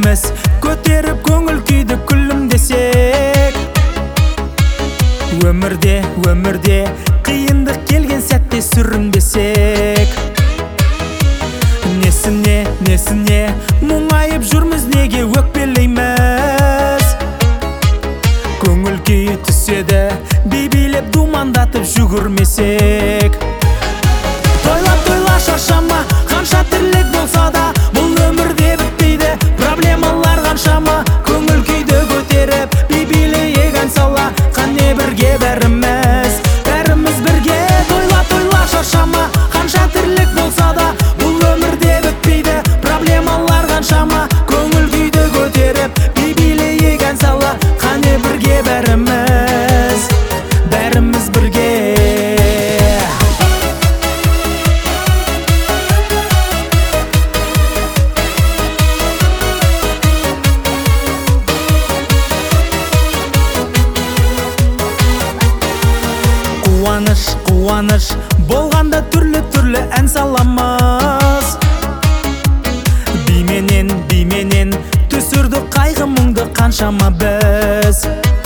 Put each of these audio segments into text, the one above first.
бәріміз көтеріп көңіл күйді күлімдесек. Өмірде қиындық келген сәтте сүрінбесек. Несіне мұңайып жүрміз, неге өкпелейміз? Көңіл күй түседі, билеп думандатып жүгірмесек. Тойла шаршама, қанша тірлік болса да, бұл өмірде бітпейді проблемалар қаншама. Көңіл күйді көтеріп, билейік ән сала, қане бірге бәріміз бірге. Тойла шаршама, қанша тірлік болса да, бұл өмірде бітпейді проблемалар қаншама. Көңіл күйді көтеріп, билейік ән сала, қане бірге бәріміз бірге. Қуаныш болғанда түрлі ән саламыз. Бименен түсірді қайғы мұңды қаншама біз.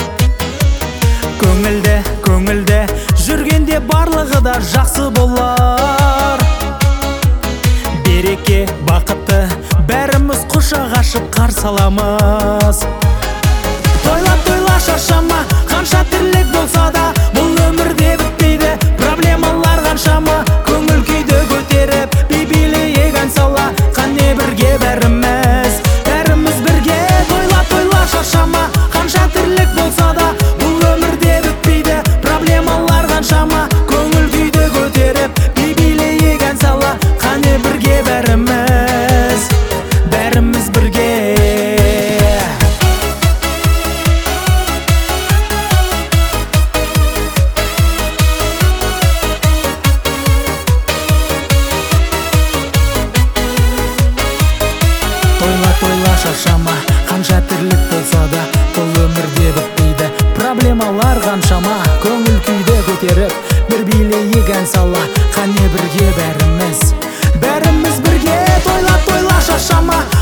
Көңілде жүргенде барлығы да жақсы болар. Береке бақытты бәріміз құшақ ашып қарсы аламыз. Тойла шаршама, қанша тірлік болса да, бұл өмірде бітпейді проблемалар қаншама. Көңіл күйді көтеріп, билейік ән сала, қане бірге бәріміз бірге. Тойла шаршама, қанша тірлік болса да, бұл өмірде бітпейді проблемалар қаншама. Көңіл күйді көтеріп, билейік ән сала, қане бірге бәріміз бірге. Тойла шаршама, қанша тірлік болса да, бұл өмірде бітпейді проблемалар қаншама. Көңіл күйді көтеріп, бір билейік ән сала, қане бірге бәріміз бірге. Тойла шаршама,